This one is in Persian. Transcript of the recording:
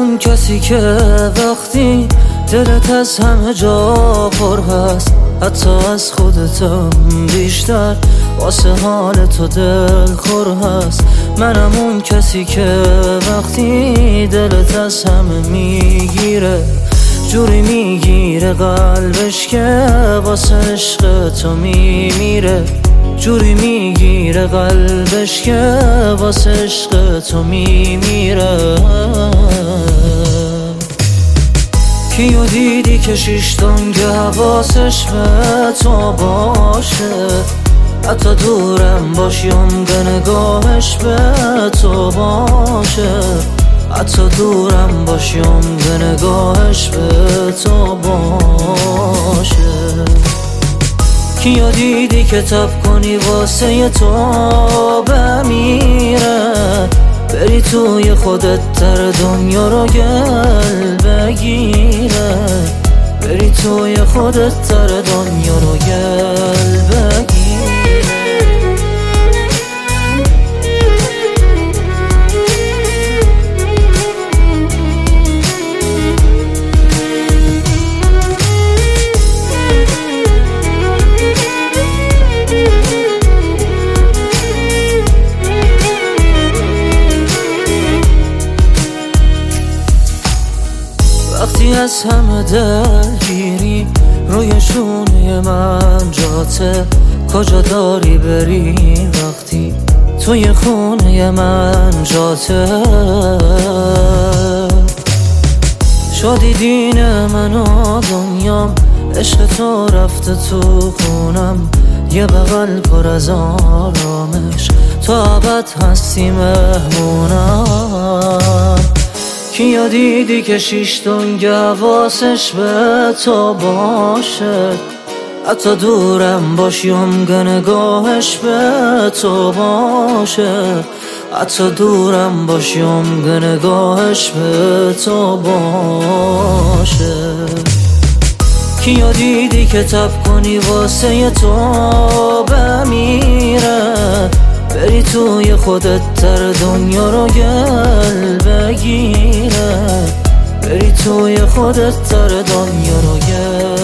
اون کسی که وقتی دلت از همه جا پر هست، حتی از خودتم بیشتر واسه حال تو دل خور هست. منم اون کسی که وقتی دلت از همه میگیره، جوری میگیره قلبش که واسه عشق تو میمیره، جوری میگیره قلبش که واسه عشق تو میمیره. کیو دیدی که شیش تنگ حواسش به تو باشه، حتی دورم باشی عمق نگاهش به تو باشه، حتی دورم باشی عمق نگاهش به تو باشه. کیو دیدی که تب کنی واسه تو بمیره، بری توی خودت تر دنیا رو گل بگیره، بری توی خودت تر دنیا رو گل بگیره. وقتی از همه دلگیری روی شونه من جاته، کجا داری بری وقتی توی خونه من جاته؟ شدی دین من و دنیام، عشق تو رفته تو خونم، یه بغل پر از آرامش، تو ابد هستی مهمونم. کیا دیدی که شیش تنگ حواسش به تو باشه، حتی دورم باشی عمق نگاهش به تو باشه، حتی دورم باشی عمق نگاهش به تو باشه. کیا دیدی که تب کنی واسه تو بمیره، بری توی خودت تر دنیا رو گل بگیره، بری توی خودت تر دنیا رو گل